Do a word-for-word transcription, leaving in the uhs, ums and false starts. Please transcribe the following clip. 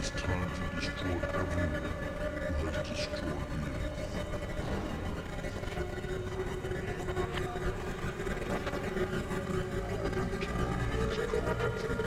It's time to destroy everyone who has destroyed me. Time has come.